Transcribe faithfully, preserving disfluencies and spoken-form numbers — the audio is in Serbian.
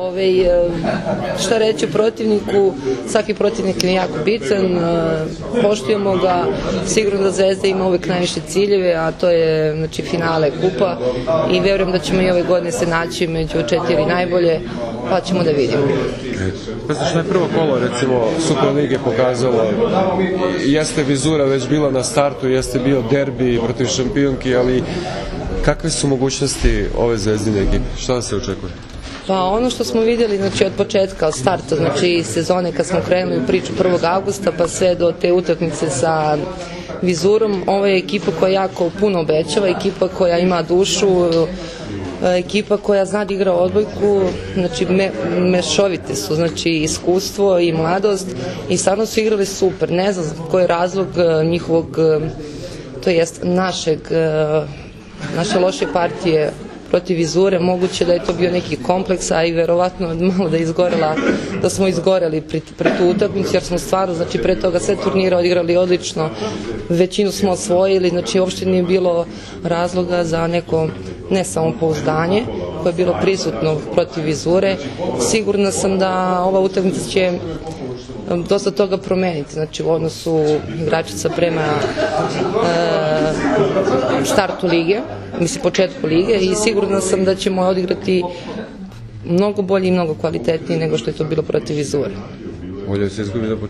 Ove, šta reći o protivniku, svaki protivnik je jako bitan, poštujemo ga, sigurno da Zvezda ima uvek najviše ciljeve, a to je znači, finale kupa i verujem da ćemo i ove godine se naći među četiri najbolje, pa ćemo da vidimo. Mislim što je prvo kolo recimo Super Lige pokazalo, jeste vizura već bila na startu, jeste bio derbi protiv šampionki, ali kakve su mogućnosti ove Zvezdine ekipe? Šta da se očekuje? Pa ono što smo vidjeli znači, od početka, od starta, znači sezone kad smo krenuli u priču prvog avgusta pa sve do te utakmice sa Vizurom, ovo je ekipa koja jako puno obećava, ekipa koja ima dušu, ekipa koja zna da igra odbojku, znači me, mešovite su, znači iskustvo i mladost i stvarno su igrali super, ne znam koji je razlog njihovog, to jest našeg, naše loše partije protiv Vizure, moguće da je to bio neki kompleks, a i verovatno malo da je izgorela, da smo izgoreli pred, pred tu utakmicu, jer smo stvarno, znači pre toga sve turnire odigrali odlično, većinu smo osvojili, znači uopšte nije bilo razloga za neko ne samopouzdanje koje je bilo prisutno protiv Vizure. Sigurna sam da ova utakmica će dosta toga promeniti, znači u odnosu igračica prema e, startu lige, mislim početku lige i sigurna sam da ćemo odigrati mnogo bolje i mnogo kvalitetnije nego što je to bilo protiv Vizure. Bolje se izgubi da